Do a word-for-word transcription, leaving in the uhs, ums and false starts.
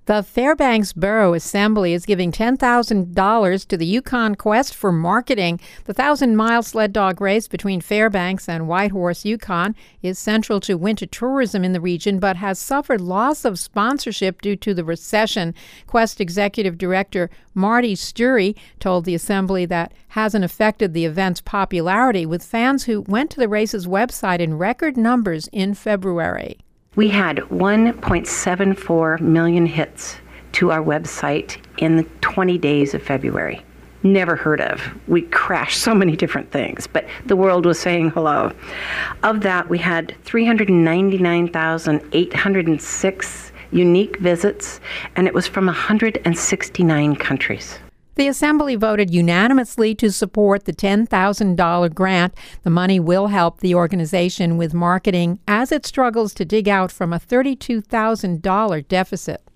The Fairbanks Borough Assembly is giving ten thousand dollars to the Yukon Quest for marketing. The thousand-mile sled dog race between Fairbanks and Whitehorse, Yukon, is central to winter tourism in the region, but has suffered loss of sponsorship due to the recession. Quest Executive Director Marty Sturry told the Assembly that hasn't affected the event's popularity, with fans who went to the race's website in record numbers in February. We had one point seven four million hits to our website in the twenty days of February. Never heard of. We crashed so many different things, but the world was saying hello. Of that, we had three hundred ninety-nine thousand eight hundred six unique visits, and it was from one hundred sixty-nine countries. The Assembly voted unanimously to support the ten thousand dollars grant. The money will help the organization with marketing as it struggles to dig out from a thirty-two thousand dollars deficit.